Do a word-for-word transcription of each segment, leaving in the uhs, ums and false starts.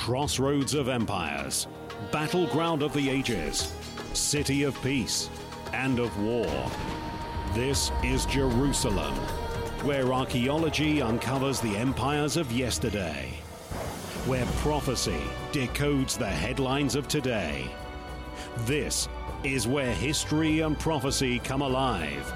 Crossroads of empires, battleground of the ages, city of peace and of war. This is Jerusalem, where archaeology uncovers the empires of yesterday, where prophecy decodes the headlines of today. This is where history and prophecy come alive.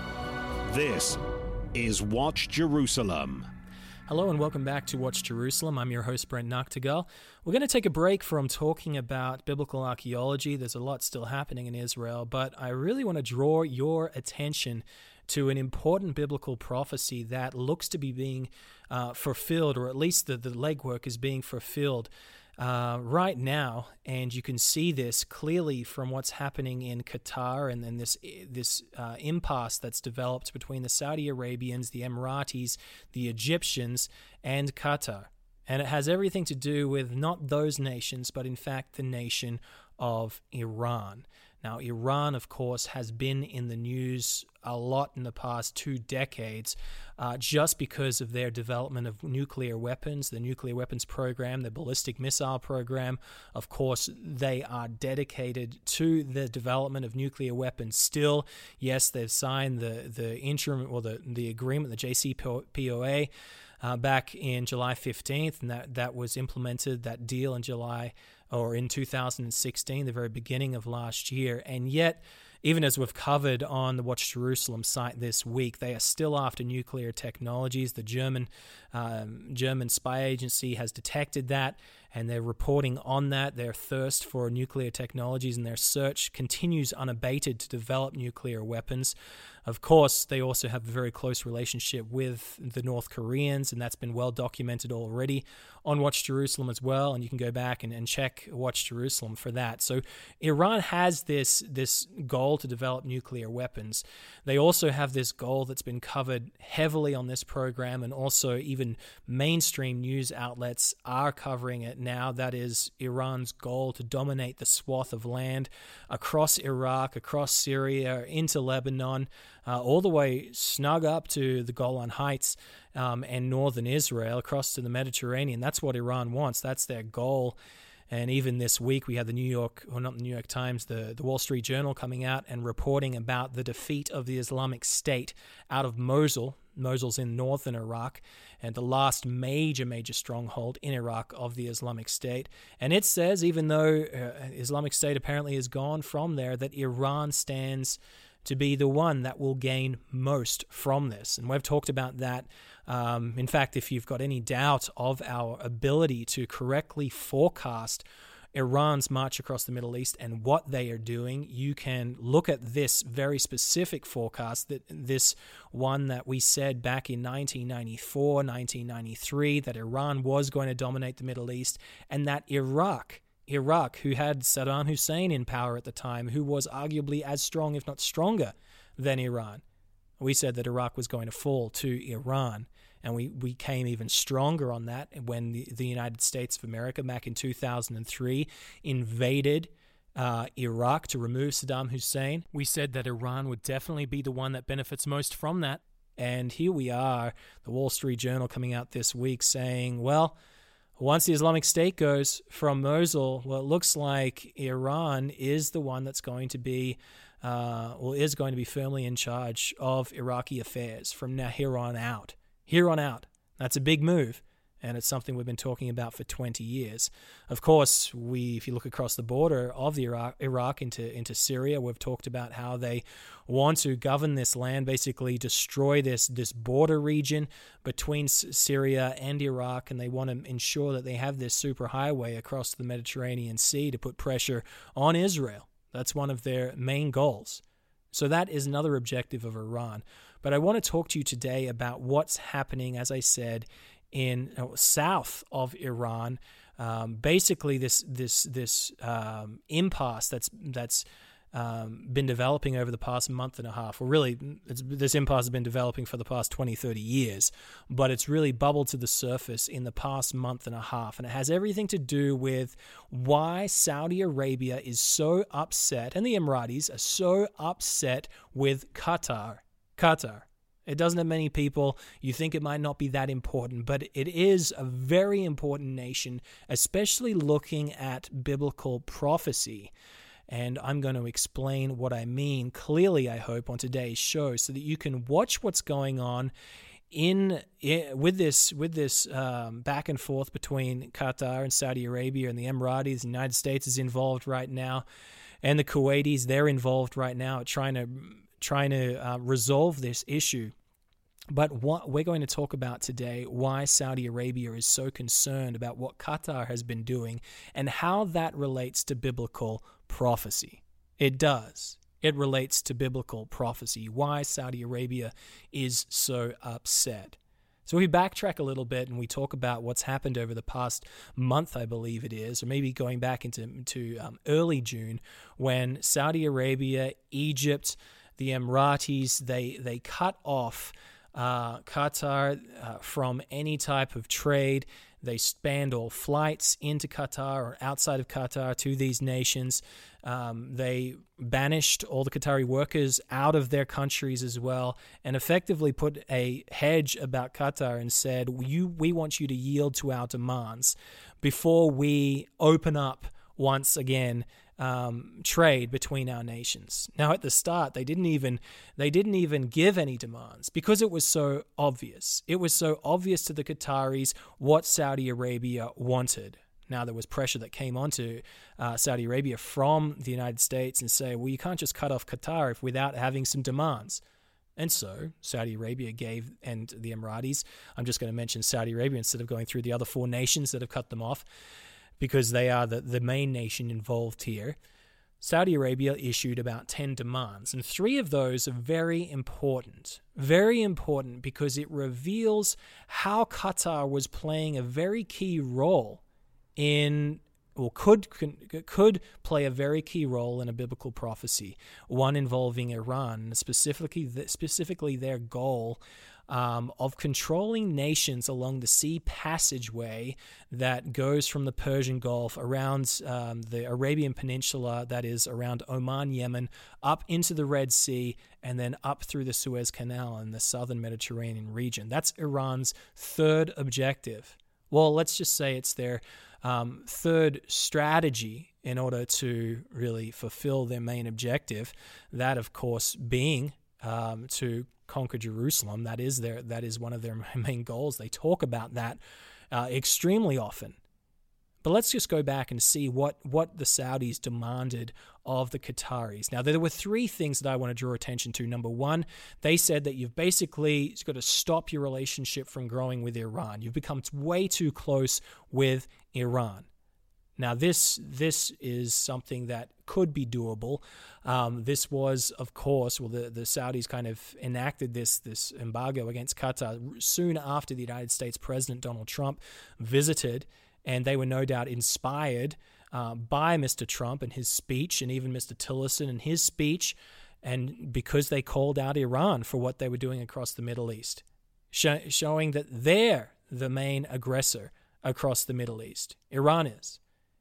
This is Watch Jerusalem. Hello and welcome back to Watch Jerusalem. I'm your host, Brent Noctegal. We're going to take a break from talking about biblical archaeology. There's a lot still happening in Israel, but I really want to draw your attention to an important biblical prophecy that looks to be being uh, fulfilled, or at least the, the legwork is being fulfilled uh, right now. And you can see this clearly from what's happening in Qatar and then this this uh, impasse that's developed between the Saudi Arabians, the Emiratis, the Egyptians, and Qatar. And it has everything to do with not those nations, but in fact the nation of Iran. Now, Iran, of course, has been in the news a lot in the past two decades uh, just because of their development of nuclear weapons, the nuclear weapons program, the ballistic missile program. Of course, they are dedicated to the development of nuclear weapons still. Yes, they've signed the, the interim or the, the agreement, the J C P O A, uh, back in July fifteenth, and that, that was implemented, that deal in July or in two thousand sixteen, the very beginning of last year. And yet, even as we've covered on the Watch Jerusalem site this week, they are still after nuclear technologies. The German um, German spy agency has detected that, and they're reporting on that. Their thirst for nuclear technologies and their search continues unabated to develop nuclear weapons. Of course, they also have a very close relationship with the North Koreans, and that's been well documented already on Watch Jerusalem as well, and you can go back and, and check Watch Jerusalem for that. So Iran has this, this goal to develop nuclear weapons. They also have this goal that's been covered heavily on this program, and also even mainstream news outlets are covering it now. That is Iran's goal to dominate the swath of land across Iraq, across Syria, into Lebanon, Uh, all the way snug up to the Golan Heights um, and northern Israel, across to the Mediterranean. That's what Iran wants. That's their goal. And even this week, we had the New York, or not the New York Times, the, the Wall Street Journal coming out and reporting about the defeat of the Islamic State out of Mosul. Mosul's in northern Iraq, and the last major, major stronghold in Iraq of the Islamic State. And it says, even though uh, Islamic State apparently is gone from there, that Iran stands to be the one that will gain most from this. And we've talked about that. Um, in fact, if you've got any doubt of our ability to correctly forecast Iran's march across the Middle East and what they are doing, you can look at this very specific forecast, that this one that we said back in nineteen ninety-four, nineteen ninety-three, that Iran was going to dominate the Middle East, and that Iraq Iraq, who had Saddam Hussein in power at the time, who was arguably as strong, if not stronger, than Iran. We said that Iraq was going to fall to Iran, and we, we came even stronger on that when the, the United States of America, back in two thousand three, invaded uh, Iraq to remove Saddam Hussein. We said that Iran would definitely be the one that benefits most from that. And here we are, the Wall Street Journal coming out this week saying, well, once the Islamic State goes from Mosul, well, it looks like Iran is the one that's going to be, uh, well, is going to be firmly in charge of Iraqi affairs from now here on out. Here on out. That's a big move, and it's something we've been talking about for twenty years. Of course, we, if you look across the border of the Iraq, Iraq into into Syria, we've talked about how they want to govern this land, basically destroy this this border region between Syria and Iraq, and they want to ensure that they have this superhighway across the Mediterranean Sea to put pressure on Israel. That's one of their main goals. So that is another objective of Iran. But I want to talk to you today about what's happening, as I said, in uh, south of Iran. Um, basically, this this this um, impasse that's that's um, been developing over the past month and a half. Well, really, it's, this impasse has been developing for the past twenty, thirty years, but it's really bubbled to the surface in the past month and a half. And it has everything to do with why Saudi Arabia is so upset, and the Emiratis are so upset with Qatar. Qatar. It doesn't have many people. You think it might not be that important, but it is a very important nation, especially looking at biblical prophecy. And I'm going to explain what I mean clearly, I hope, on today's show so that you can watch what's going on in, in with this with this um, back and forth between Qatar and Saudi Arabia and the Emiratis. The United States is involved right now, and the Kuwaitis, they're involved right now at trying to trying to uh, resolve this issue. But what we're going to talk about today, why Saudi Arabia is so concerned about what Qatar has been doing and how that relates to biblical prophecy. It does. It relates to biblical prophecy, why Saudi Arabia is so upset. So we backtrack a little bit and we talk about what's happened over the past month, I believe it is, or maybe going back into to, um, early June, when Saudi Arabia, Egypt, the Emiratis, they, they cut off Uh, Qatar uh, from any type of trade. They banned all flights into Qatar or outside of Qatar to these nations. Um, they banished all the Qatari workers out of their countries as well, and effectively put a hedge about Qatar and said, "You, we want you to yield to our demands before we open up once again Um, trade between our nations." Now, at the start, they didn't even they didn't even give any demands because it was so obvious. It was so obvious to the Qataris what Saudi Arabia wanted. Now, there was pressure that came onto uh, Saudi Arabia from the United States and say, well, you can't just cut off Qatar if, without having some demands. And so Saudi Arabia gave, and the Emiratis, I'm just going to mention Saudi Arabia instead of going through the other four nations that have cut them off, because they are the, the main nation involved here. Saudi Arabia issued about ten demands, and three of those are very important. Very important because it reveals how Qatar was playing a very key role in, or could could play a very key role in a biblical prophecy, one involving Iran, specifically specifically their goal Um, of controlling nations along the sea passageway that goes from the Persian Gulf around um, the Arabian Peninsula, that is around Oman, Yemen, up into the Red Sea, and then up through the Suez Canal in the southern Mediterranean region. That's Iran's third objective. Well, let's just say it's their um, third strategy in order to really fulfill their main objective, that, of course, being um, to conquer Jerusalem. That is their that is one of their main goals. They talk about that uh, extremely often. But let's just go back and see what what the Saudis demanded of the Qataris. Now, there were three things that I want to draw attention to. Number one, they said that you've basically got to stop your relationship from growing with Iran. You've become way too close with Iran. Now, this this is something that could be doable. Um, this was, of course, well, the, the Saudis kind of enacted this this embargo against Qatar soon after the United States President Donald Trump visited, and they were no doubt inspired uh, by Mister Trump and his speech, and even Mister Tillerson and his speech, and because they called out Iran for what they were doing across the Middle East, sh- showing that they're the main aggressor across the Middle East. Iran is.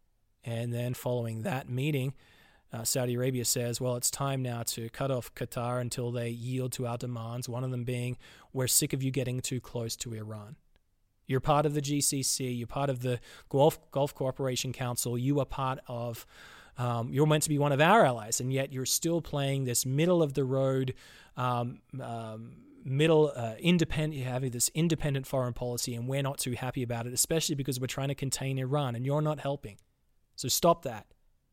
And then following that meeting, uh, Saudi Arabia says, well, it's time now to cut off Qatar until they yield to our demands, one of them being, we're sick of you getting too close to Iran. You're part of the G C C, you're part of the Gulf, Gulf Cooperation Council, you are part of, um, you're meant to be one of our allies, and yet you're still playing this middle-of-the-road, um, um, middle uh, independent, you have this independent foreign policy, and we're not too happy about it, especially because we're trying to contain Iran, and you're not helping. So stop that.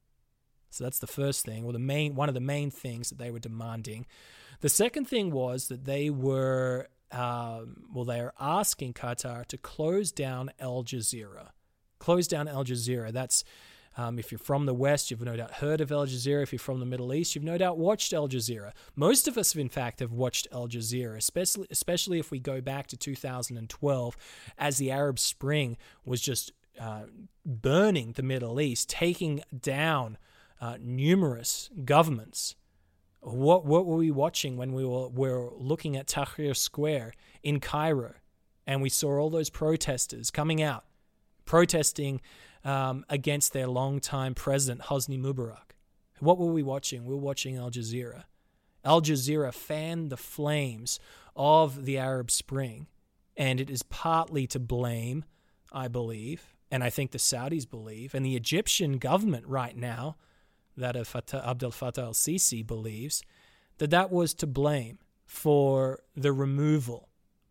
So that's the first thing, or the main one of the main things that they were demanding. The second thing was that they were, um, well, they are asking Qatar to close down Al Jazeera. Close down Al Jazeera. That's, um, if you're from the West, you've no doubt heard of Al Jazeera. If you're from the Middle East, you've no doubt watched Al Jazeera. Most of us, in fact, have watched Al Jazeera, especially, especially if we go back to two thousand twelve, as the Arab Spring was just Uh, burning the Middle East, taking down uh, numerous governments. What what were we watching when we were, were looking at Tahrir Square in Cairo, and we saw all those protesters coming out, protesting um, against their longtime president, Hosni Mubarak? What were we watching? We were watching Al Jazeera. Al Jazeera fanned the flames of the Arab Spring, and it is partly to blame, I believe, and I think the Saudis believe, and the Egyptian government right now, that of Fatah, Abdel Fattah al-Sisi believes, that that was to blame for the removal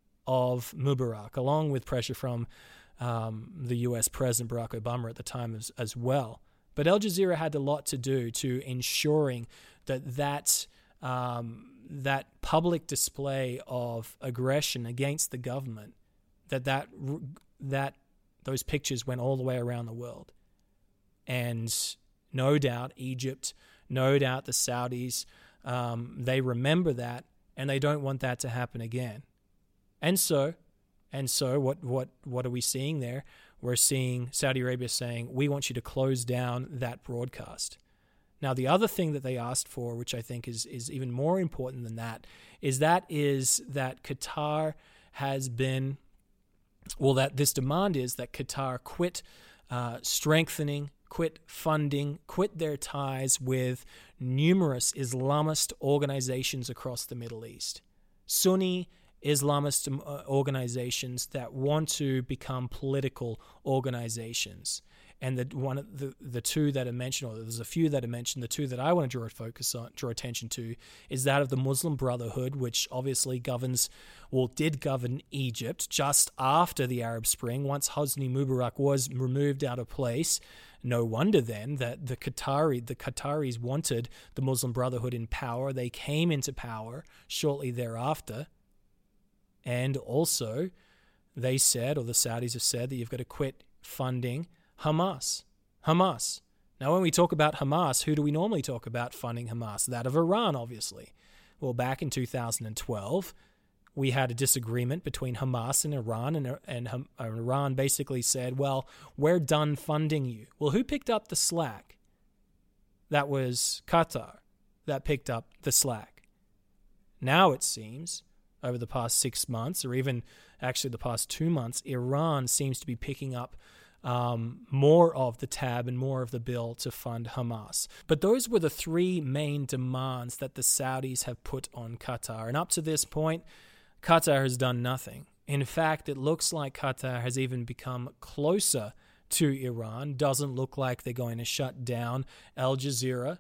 of Mubarak, along with pressure from um, the U S President Barack Obama at the time as, as well. But Al Jazeera had a lot to do to ensuring that that, um, that public display of aggression against the government, that, that that those pictures went all the way around the world. And no doubt Egypt, no doubt the Saudis, um, they remember that, and they don't want that to happen again. And so, and so what, what, what are we seeing there? We're seeing Saudi Arabia saying, we want you to close down that broadcast. Now, the other thing that they asked for, which I think is, is even more important than that, is that is that Qatar has been, well, that this demand is that Qatar quit uh, strengthening, quit funding, quit their ties with numerous Islamist organizations across the Middle East. Sunni Islamist organizations that want to become political organizations. And the one of the, the two that are mentioned, or there's a few that are mentioned, the two that I want to draw focus on, draw attention to, is that of the Muslim Brotherhood, which obviously governs, well, did govern Egypt just after the Arab Spring. Once Hosni Mubarak was removed out of place, no wonder then that the Qatari, the Qataris wanted the Muslim Brotherhood in power. They came into power shortly thereafter. And also, they said, or the Saudis have said, that you've got to quit funding Hamas. Hamas. Now, when we talk about Hamas, who do we normally talk about funding Hamas? That of Iran, obviously. Well, back in two thousand twelve, we had a disagreement between Hamas and Iran, and, and, and Iran basically said, well, we're done funding you. Well, who picked up the slack? That was Qatar that picked up the slack. Now it seems, over the past six months, or even actually the past two months, Iran seems to be picking up um, more of the tab and more of the bill to fund Hamas. But those were the three main demands that the Saudis have put on Qatar. And up to this point, Qatar has done nothing. In fact, it looks like Qatar has even become closer to Iran. Doesn't look like they're going to shut down Al Jazeera.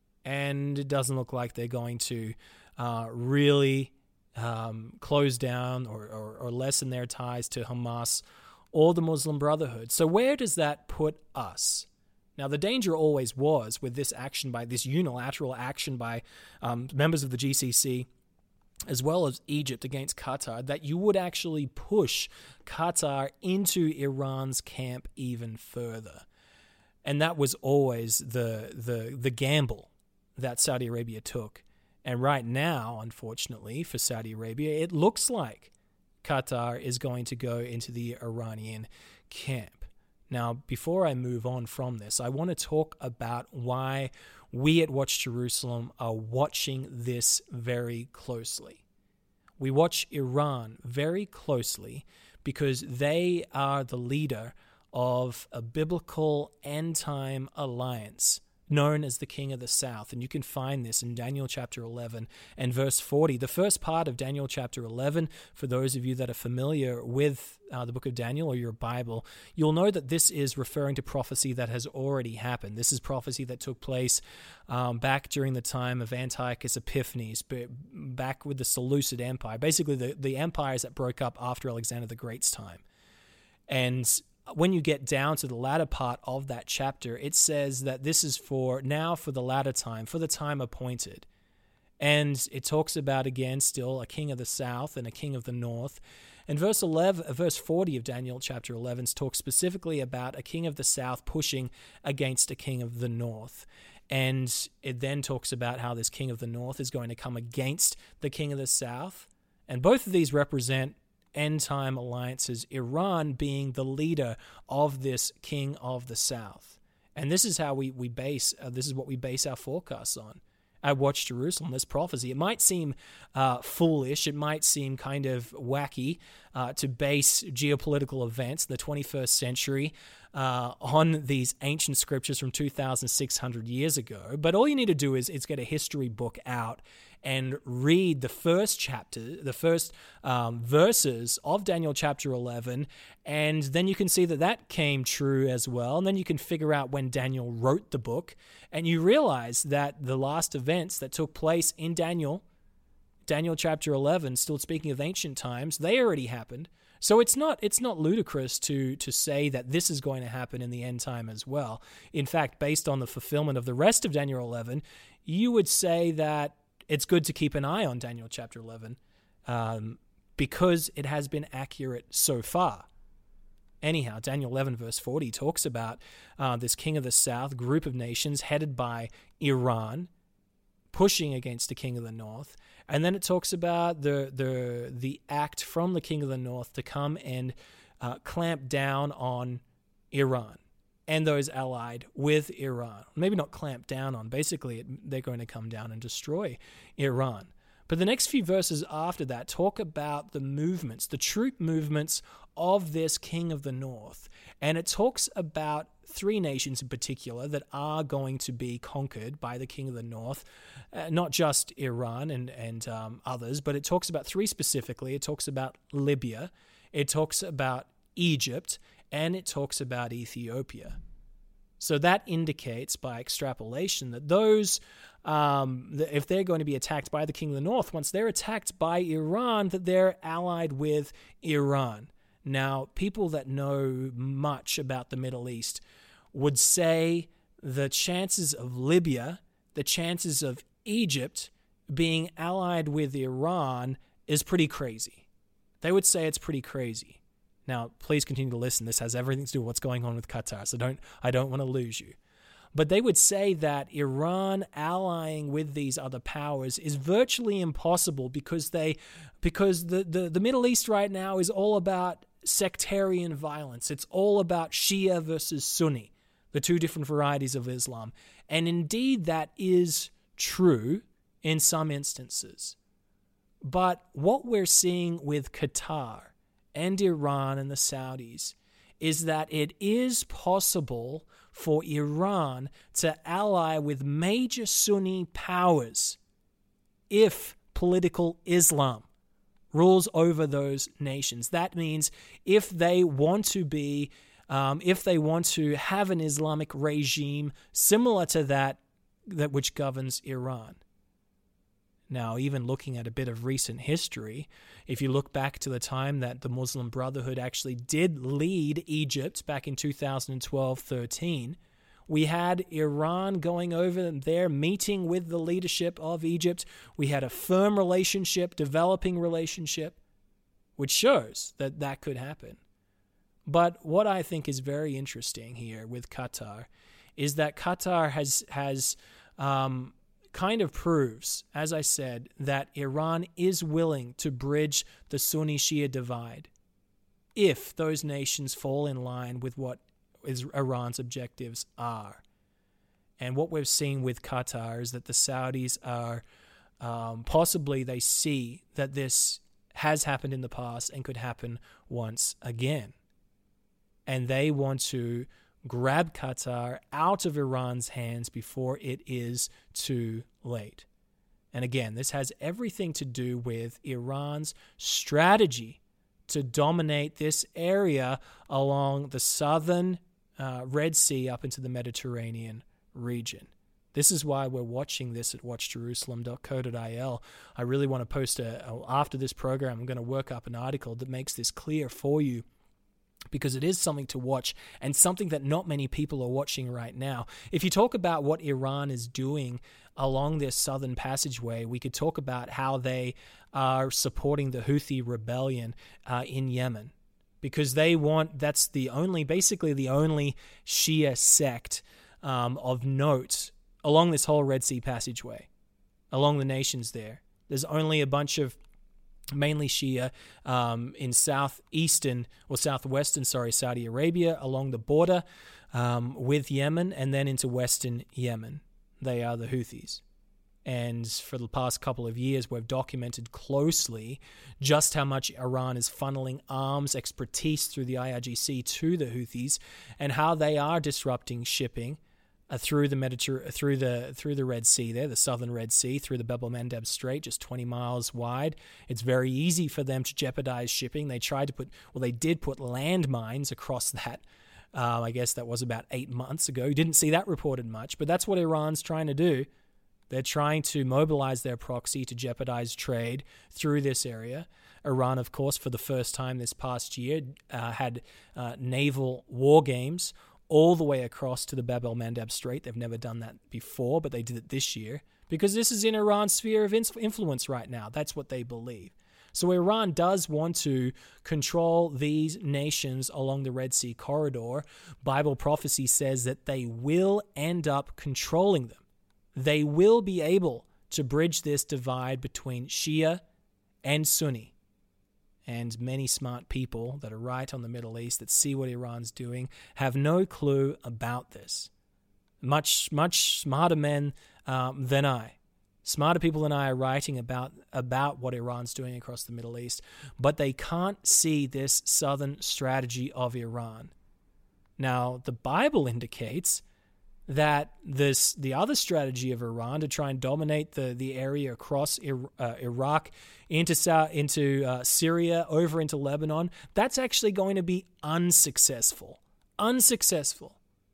And it doesn't look like they're going to uh, really Um, close down or, or, or lessen their ties to Hamas or the Muslim Brotherhood. So where does that put us? Now, the danger always was with this action by, this unilateral action by um, members of the G C C, as well as Egypt against Qatar, that you would actually push Qatar into Iran's camp even further. And that was always the the the gamble that Saudi Arabia took. And right now, unfortunately, for Saudi Arabia, it looks like Qatar is going to go into the Iranian camp. Now, before I move on from this, I want to talk about why we at Watch Jerusalem are watching this very closely. We watch Iran very closely because they are the leader of a biblical end-time alliance known as the King of the South. And you can find this in Daniel chapter eleven and verse forty. The first part of Daniel chapter eleven, for those of you that are familiar with uh, the book of Daniel or your Bible, you'll know that this is referring to prophecy that has already happened. This is prophecy that took place um, back during the time of Antiochus Epiphanes, back with the Seleucid Empire, basically the, the empires that broke up after Alexander the Great's time. And when you get down to the latter part of that chapter, it says that this is for now, for the latter time, for the time appointed. And it talks about, again, still a king of the south and a king of the north. And verse eleven, verse forty of Daniel chapter eleven talks specifically about a king of the south pushing against a king of the north. And it then talks about how this king of the north is going to come against the king of the south. And both of these represent end-time alliances, Iran being the leader of this king of the south. And this is how we, we base, uh, this is what we base our forecasts on. I Watch Jerusalem, this prophecy. It might seem uh, foolish, it might seem kind of wacky uh, to base geopolitical events in the twenty-first century uh, on these ancient scriptures from two thousand six hundred years ago. But all you need to do is, is get a history book out and read the first chapter, the first um, verses of Daniel chapter eleven, and then you can see that that came true as well. And then you can figure out when Daniel wrote the book, and you realize that the last events that took place in Daniel, Daniel chapter eleven, still speaking of ancient times, they already happened. So it's not it's not ludicrous to to say that this is going to happen in the end time as well. In fact, based on the fulfillment of the rest of Daniel eleven, you would say that it's good to keep an eye on Daniel chapter eleven um, because it has been accurate so far. Anyhow, Daniel eleven verse forty talks about uh, this king of the south, group of nations headed by Iran, pushing against the king of the north. And then it talks about the the the act from the king of the north to come and uh, clamp down on Iran and those allied with Iran. Maybe not clamp down on. Basically, it, they're going to come down and destroy Iran. But the next few verses after that talk about the movements, the troop movements of this king of the north. And it talks about three nations in particular that are going to be conquered by the king of the north, uh, not just Iran and, and um, others, but it talks about three specifically. It talks about Libya, it talks about Egypt, and it talks about Ethiopia. So that indicates by extrapolation that those, um, if they're going to be attacked by the king of the north, once they're attacked by Iran, that they're allied with Iran. Now, people that know much about the Middle East would say the chances of Libya, the chances of Egypt being allied with Iran is pretty crazy. They would say it's pretty crazy. Now, please continue to listen. This has everything to do with what's going on with Qatar, so don't I don't want to lose you. But they would say that Iran allying with these other powers is virtually impossible because they because the, the, the Middle East right now is all about sectarian violence. It's all about Shia versus Sunni, the two different varieties of Islam. And indeed, that is true in some instances. But what we're seeing with Qatar and Iran and the Saudis is that it is possible for Iran to ally with major Sunni powers if political Islam rules over those nations. That means if they want to be, um, if they want to have an Islamic regime similar to that, that which governs Iran. Now, even looking at a bit of recent history, if you look back to the time that the Muslim Brotherhood actually did lead Egypt back in two thousand twelve thirteen, we had Iran going over there, meeting with the leadership of Egypt. We had a firm relationship, developing relationship, which shows that that could happen. But what I think is very interesting here with Qatar is that Qatar has has um, kind of proves, as I said, that Iran is willing to bridge the Sunni-Shia divide if those nations fall in line with what is Iran's objectives are. And what we've seen with Qatar is that the Saudis are um, possibly they see that this has happened in the past and could happen once again. And they want to grab Qatar out of Iran's hands before it is too late. And again, this has everything to do with Iran's strategy to dominate this area along the southern uh, Red Sea up into the Mediterranean region. This is why we're watching this at watch jerusalem dot co dot I L. I really want to post a, after this program, I'm going to work up an article that makes this clear for you, because it is something to watch and something that not many people are watching right now. If you talk about what Iran is doing along this southern passageway, we could talk about how they are supporting the Houthi rebellion uh, in Yemen, because they want, that's the only, basically the only Shia sect um, of note along this whole Red Sea passageway, along the nations there. There's only a bunch of mainly Shia um, in southeastern or southwestern, sorry, Saudi Arabia along the border um, with Yemen, and then into western Yemen. They are the Houthis. And for the past couple of years, we've documented closely just how much Iran is funneling arms expertise through the I R G C to the Houthis and how they are disrupting shipping uh, through the Mediter- through the through the Red Sea there, the southern Red Sea, through the Bab el-Mandeb Strait, just twenty miles wide. It's very easy for them to jeopardize shipping. They tried to put, well, they did put landmines across that. Uh, I guess that was about eight months ago. You didn't see that reported much, but that's what Iran's trying to do. They're trying to mobilize their proxy to jeopardize trade through this area. Iran, of course, for the first time this past year, uh, had uh, naval war games all the way across to the Bab el-Mandeb Strait. They've never done that before, but they did it this year because this is in Iran's sphere of influence right now. That's what they believe. So Iran does want to control these nations along the Red Sea corridor. Bible prophecy says that they will end up controlling them. They will be able to bridge this divide between Shia and Sunni. And many smart people that are right on the Middle East that see what Iran's doing have no clue about this. Much, much smarter men um, than I. Smarter people than I are writing about, about what Iran's doing across the Middle East, but they can't see this southern strategy of Iran. Now, the Bible indicates that this the other strategy of Iran to try and dominate the, the area across uh, Iraq into into uh, Syria, over into Lebanon, that's actually going to be unsuccessful. Unsuccessful.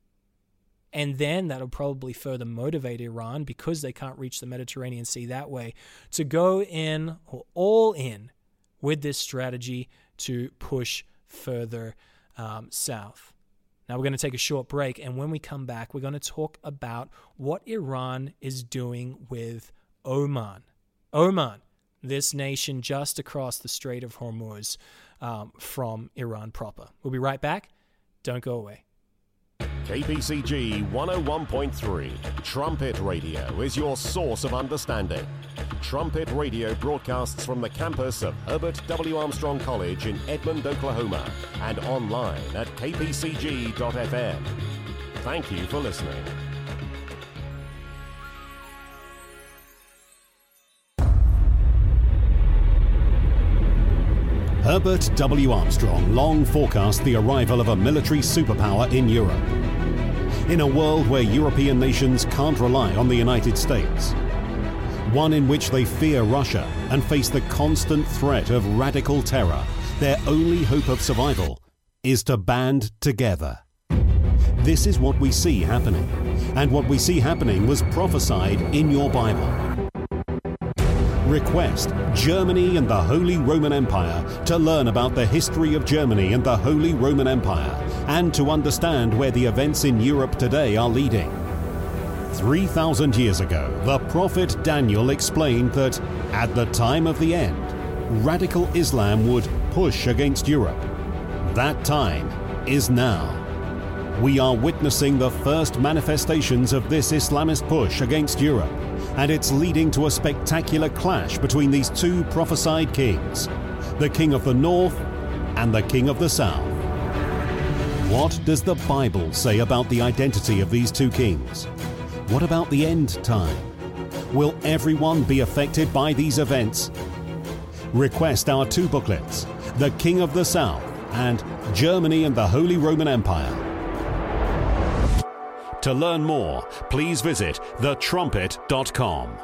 And then that'll probably further motivate Iran, because they can't reach the Mediterranean Sea that way, to go in or all in with this strategy to push further um, south. Now we're going to take a short break, and when we come back, we're going to talk about what Iran is doing with Oman. Oman, this nation just across the Strait of Hormuz um, from Iran proper. We'll be right back. Don't go away. K P C G one oh one point three, Trumpet Radio, is your source of understanding. Trumpet Radio broadcasts from the campus of Herbert W. Armstrong College in Edmond, Oklahoma, and online at k p c g dot f m. Thank you for listening. Herbert W. Armstrong long forecast the arrival of a military superpower in Europe. In a world where European nations can't rely on the United States, one in which they fear Russia and face the constant threat of radical terror, their only hope of survival is to band together. This is what we see happening, and what we see happening was prophesied in your Bible. Request Germany and the Holy Roman Empire to learn about the history of Germany and the Holy Roman Empire, and to understand where the events in Europe today are leading. three thousand years ago, the prophet Daniel explained that at the time of the end, radical Islam would push against Europe. That time is now. We are witnessing the first manifestations of this Islamist push against Europe, and it's leading to a spectacular clash between these two prophesied kings, the king of the north and the king of the south. What does the Bible say about the identity of these two kings? What about the end time? Will everyone be affected by these events? Request our two booklets, The King of the South and Germany and the Holy Roman Empire. To learn more, please visit the trumpet dot com.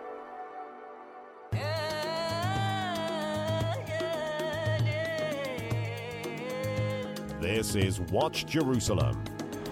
This is Watch Jerusalem.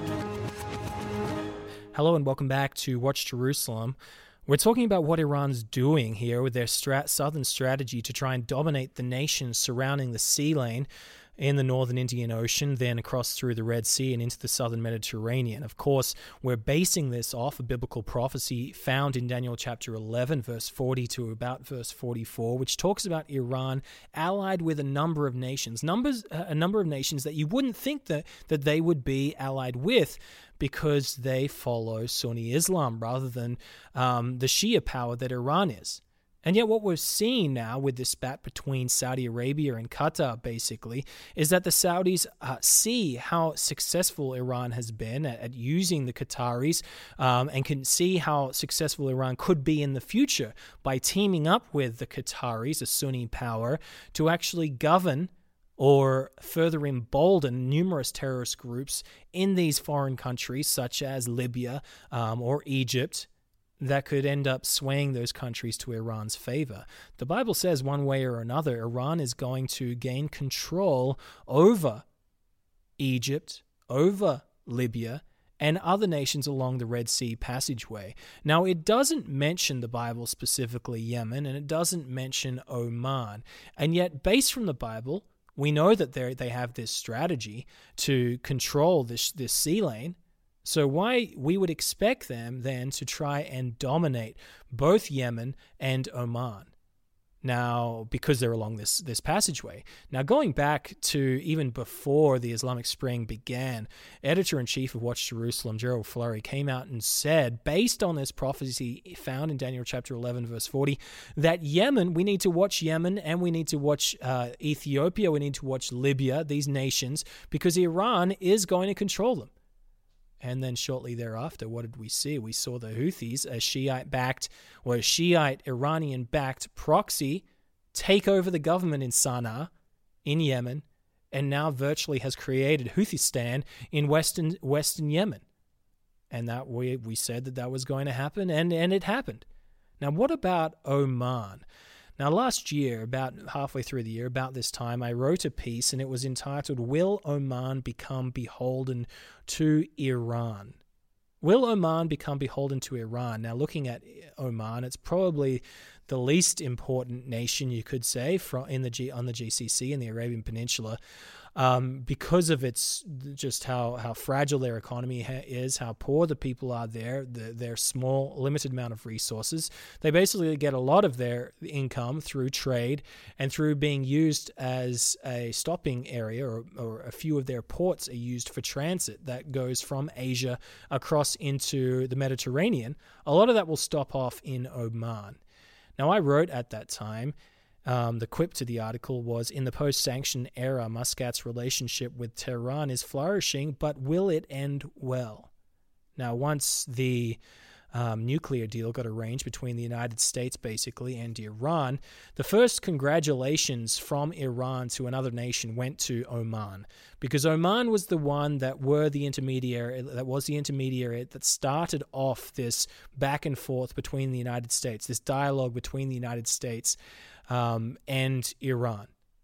Hello and welcome back to Watch Jerusalem. We're talking about what Iran's doing here with their strat- southern strategy to try and dominate the nations surrounding the sea lane in the northern Indian Ocean, then across through the Red Sea and into the southern Mediterranean. Of course, we're basing this off a biblical prophecy found in Daniel chapter eleven, verse forty to about verse forty-four, which talks about Iran allied with a number of nations, numbers, a number of nations that you wouldn't think that, that they would be allied with, because they follow Sunni Islam rather than um, the Shia power that Iran is. And yet what we're seeing now with this spat between Saudi Arabia and Qatar, basically, is that the Saudis uh, see how successful Iran has been at, at using the Qataris um, and can see how successful Iran could be in the future by teaming up with the Qataris, a Sunni power, to actually govern or further embolden numerous terrorist groups in these foreign countries, such as Libya um, or Egypt, that could end up swaying those countries to Iran's favor. The Bible says one way or another, Iran is going to gain control over Egypt, over Libya, and other nations along the Red Sea passageway. Now, it doesn't mention the Bible specifically Yemen, and it doesn't mention Oman. And yet, based from the Bible, we know that they they have this strategy to control this, this sea lane. So why we would expect them then to try and dominate both Yemen and Oman. Now, because they're along this, this passageway. Now, going back to even before the Islamic Spring began, Editor-in-Chief of Watch Jerusalem, Gerald Flurry, came out and said, based on this prophecy found in Daniel chapter eleven, verse forty, that Yemen, we need to watch Yemen, and we need to watch uh, Ethiopia, we need to watch Libya, these nations, because Iran is going to control them. And then shortly thereafter, what did we see? We saw the Houthis, a Shiite-backed or a Shiite Iranian-backed proxy, take over the government in Sana'a, in Yemen, and now virtually has created Houthistan in western western Yemen. And that we we said that that was going to happen, and, and it happened. Now, what about Oman? Now, last year, about halfway through the year, about this time, I wrote a piece, and it was entitled, Will Oman Become Beholden to Iran? Will Oman become beholden to Iran? Now, looking at Oman, it's probably the least important nation, you could say, from in the G, on the G C C in the Arabian Peninsula, um, because of its just how, how fragile their economy ha- is, how poor the people are there, the, their small, limited amount of resources. They basically get a lot of their income through trade and through being used as a stopping area, or, or a few of their ports are used for transit that goes from Asia across into the Mediterranean. A lot of that will stop off in Oman. Now, I wrote at that time, um, the quip to the article was, in the post-sanction era, Muscat's relationship with Tehran is flourishing, but will it end well? Now, once the um, nuclear deal got arranged between the United States, basically, and Iran, the first congratulations from Iran to another nation went to Oman, because Oman was the one that were the intermediary, that was the intermediary that started off this back and forth between the United States, this dialogue between the United States um, and Iran.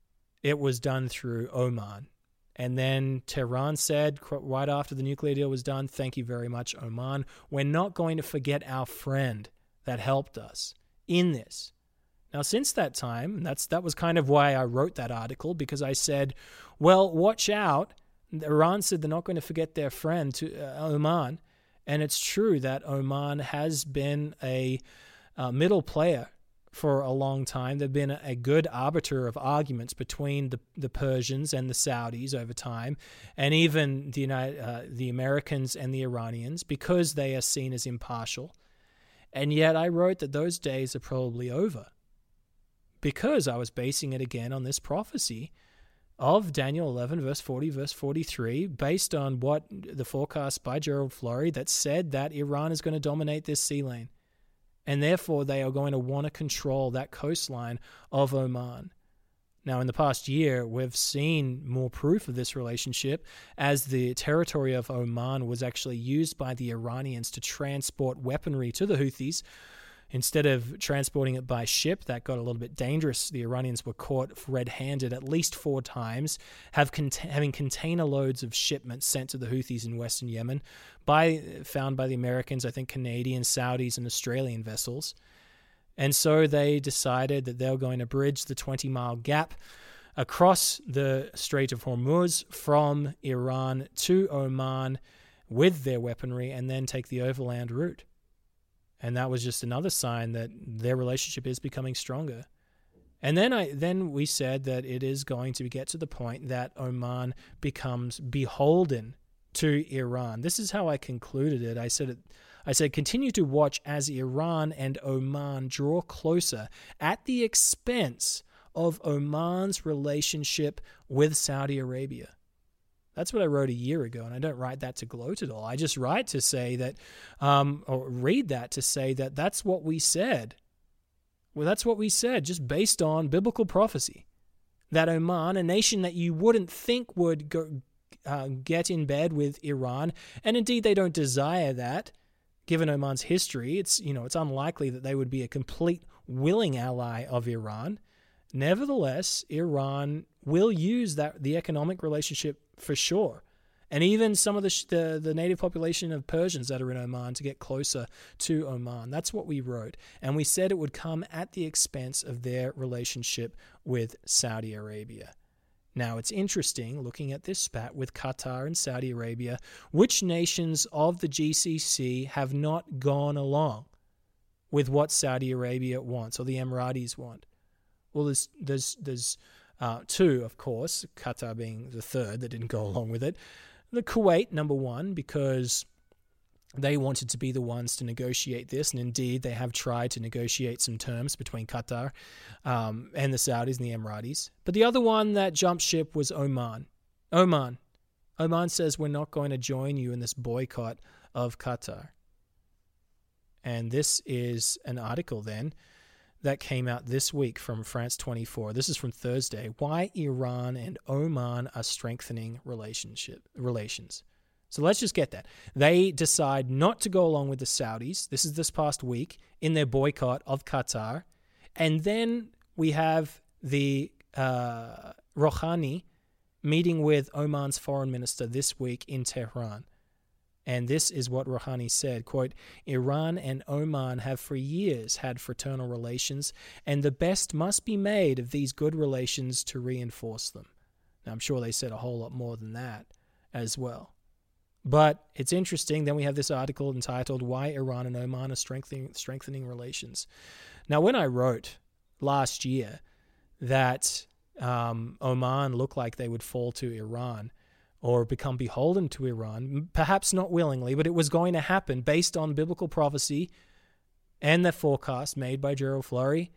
It was done through Oman. And then Tehran said, right after the nuclear deal was done, thank you very much, Oman. We're not going to forget our friend that helped us in this. Now, since that time, and that's that was kind of why I wrote that article, because I said, well, watch out. Iran said they're not going to forget their friend, to uh, Oman. And it's true that Oman has been a uh, middle player for a long time. They've been a good arbiter of arguments between the, the Persians and the Saudis over time, and even the United, uh, the Americans and the Iranians, because they are seen as impartial. And yet I wrote that those days are probably over, because I was basing it again on this prophecy of Daniel eleven, verse forty, verse forty-three, based on what the forecast by Gerald Flurry that said that Iran is going to dominate this sea lane. And therefore, they are going to want to control that coastline of Oman. Now, in the past year, we've seen more proof of this relationship, as the territory of Oman was actually used by the Iranians to transport weaponry to the Houthis. Instead of transporting it by ship, that got a little bit dangerous. The Iranians were caught red-handed at least four times, have cont- having container loads of shipments sent to the Houthis in western Yemen, by found by the Americans, I think Canadian, Saudis, and Australian vessels. And so they decided that they were going to bridge the twenty-mile gap across the Strait of Hormuz from Iran to Oman with their weaponry, and then take the overland route. And that was just another sign that their relationship is becoming stronger. And then I then we said that it is going to get to the point that Oman becomes beholden to Iran. This is how I concluded it. I said, it, I said, continue to watch as Iran and Oman draw closer at the expense of Oman's relationship with Saudi Arabia. That's what I wrote a year ago, and I don't write that to gloat at all. I just write to say that, um, or read that to say that that's what we said. Well, that's what we said, just based on biblical prophecy. that Oman, a nation that you wouldn't think would go, uh, get in bed with Iran, and indeed they don't desire that, given Oman's history, it's, you know, it's unlikely that they would be a complete willing ally of Iran. Nevertheless, Iran will use that the economic relationship for sure, and even some of the, the the native population of Persians that are in Oman to get closer to Oman. That's what we wrote, and we said it would come at the expense of their relationship with Saudi Arabia. Now, it's interesting, looking at this spat with Qatar and Saudi Arabia, which nations of the G C C have not gone along with what Saudi Arabia wants, or the Emiratis want? Well, there's there's there's uh, two, of course, Qatar being the third that didn't go along with it. The Kuwait, number one, because they wanted to be the ones to negotiate this, and indeed they have tried to negotiate some terms between Qatar um, and the Saudis and the Emiratis. But the other one that jumped ship was Oman. Oman. Oman says, we're not going to join you in this boycott of Qatar. And this is an article then that came out this week from France twenty-four. This is from Thursday. Why Iran and Oman are strengthening relationship relations. So let's just get that. They decide not to go along with the Saudis. This is this past week in their boycott of Qatar. And then we have the uh, Rouhani meeting with Oman's foreign minister this week in Tehran. And this is what Rouhani said, quote, Iran and Oman have for years had fraternal relations, and the best must be made of these good relations to reinforce them. Now, I'm sure they said a whole lot more than that as well. But it's interesting. Then we have this article entitled, Why Iran and Oman are Strengthening, strengthening Relations. Now, when I wrote last year that um, Oman looked like they would fall to Iran, or become beholden to Iran, perhaps not willingly, but it was going to happen based on biblical prophecy and the forecast made by Gerald Flurry,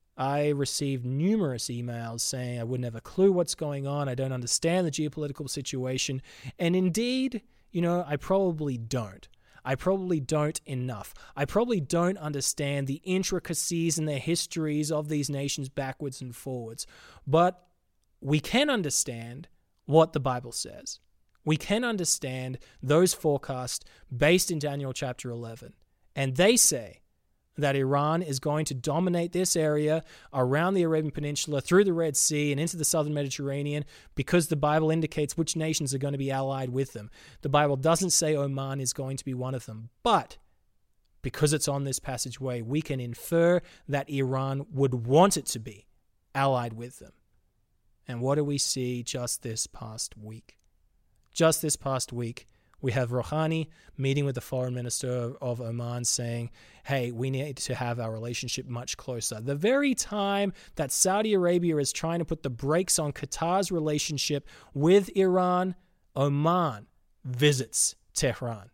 I received numerous emails saying I wouldn't have a clue what's going on, I don't understand the geopolitical situation, and indeed, you know, I probably don't. I probably don't enough. I probably don't understand the intricacies and the histories of these nations backwards and forwards, but we can understand what the Bible says. We can understand those forecasts based in Daniel chapter eleven. And they say that Iran is going to dominate this area around the Arabian Peninsula, through the Red Sea and into the southern Mediterranean, because the Bible indicates which nations are going to be allied with them. The Bible doesn't say Oman is going to be one of them, but because it's on this passageway, we can infer that Iran would want it to be allied with them. And what do we see just this past week? Just this past week, we have Rouhani meeting with the foreign minister of Oman saying, hey, we need to have our relationship much closer. The very time that Saudi Arabia is trying to put the brakes on Qatar's relationship with Iran, Oman visits Tehran.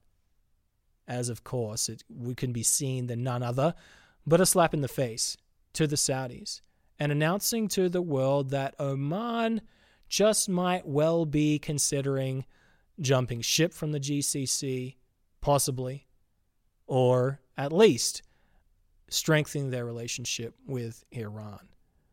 As, of course, it we can be seen than none other but a slap in the face to the Saudis, and announcing to the world that Oman just might well be considering jumping ship from the G C C, possibly, or at least strengthening their relationship with Iran.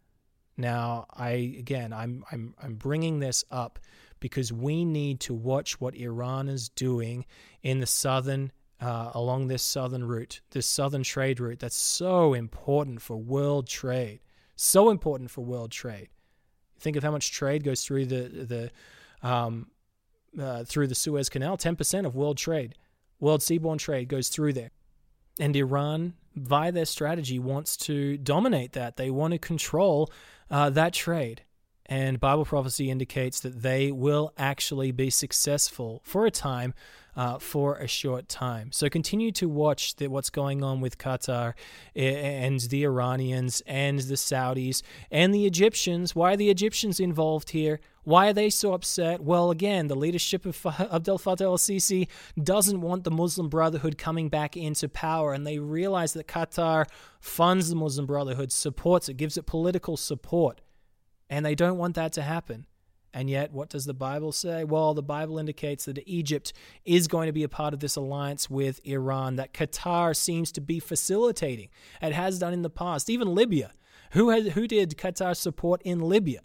Now, I again, I'm I'm I'm bringing this up because we need to watch what Iran is doing in the southern uh, along this southern route, this southern trade route that's so important for world trade. So important for world trade. Think of how much trade goes through the the um, uh, through the Suez Canal. ten percent of world trade, world seaborne trade goes through there. And Iran, via their strategy, wants to dominate that. They want to control uh, that trade. And Bible prophecy indicates that they will actually be successful for a time, uh, for a short time. So continue to watch the, what's going on with Qatar and the Iranians and the Saudis and the Egyptians. Why are the Egyptians involved here? Why are they so upset? Well, again, the leadership of Abdel Fattah el-Sisi doesn't want the Muslim Brotherhood coming back into power, and they realize that Qatar funds the Muslim Brotherhood, supports it, gives it political support. And they don't want that to happen. And yet, what does the Bible say? Well, the Bible indicates that Egypt is going to be a part of this alliance with Iran, that Qatar seems to be facilitating. It has done in the past. Even Libya. Who has, who did Qatar support in Libya?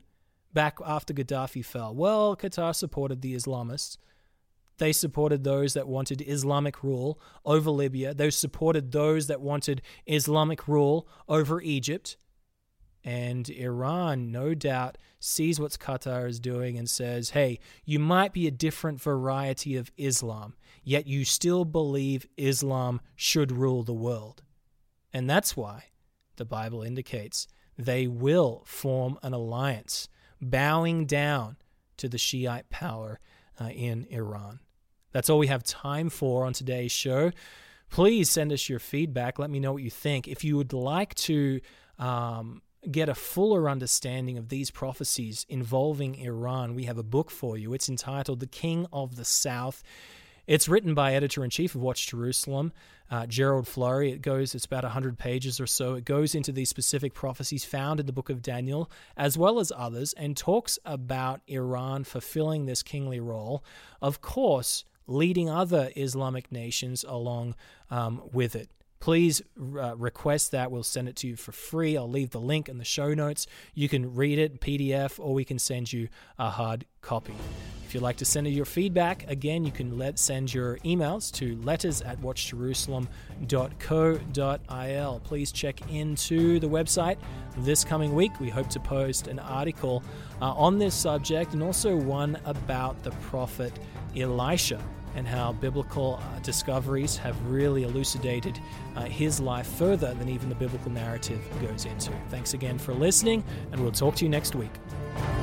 back after Gaddafi fell? Well, Qatar supported the Islamists. They supported those that wanted Islamic rule over Libya. They supported those that wanted Islamic rule over Egypt. And Iran, no doubt, sees what Qatar is doing and says, hey, you might be a different variety of Islam, yet you still believe Islam should rule the world. And that's why the Bible indicates they will form an alliance, bowing down to the Shiite power uh, in Iran. That's all we have time for on today's show. Please send us your feedback. Let me know what you think. If you would like to um, get a fuller understanding of these prophecies involving Iran, we have a book for you. It's entitled The King of the South. It's written by editor-in-chief of Watch Jerusalem, uh, Gerald Flurry. It goes, it's about one hundred pages or so. It goes into these specific prophecies found in the book of Daniel, as well as others, and talks about Iran fulfilling this kingly role, of course, leading other Islamic nations along um, with it. Please uh, request that. We'll send it to you for free. I'll leave the link in the show notes. You can read it, P D F, or we can send you a hard copy. If you'd like to send your feedback, again, you can let send your emails to letters at watch jerusalem dot co dot I L. Please check into the website this coming week. We hope to post an article uh, on this subject and also one about the prophet Elisha and how biblical uh, discoveries have really elucidated uh, his life further than even the biblical narrative goes into. Thanks again for listening, and we'll talk to you next week.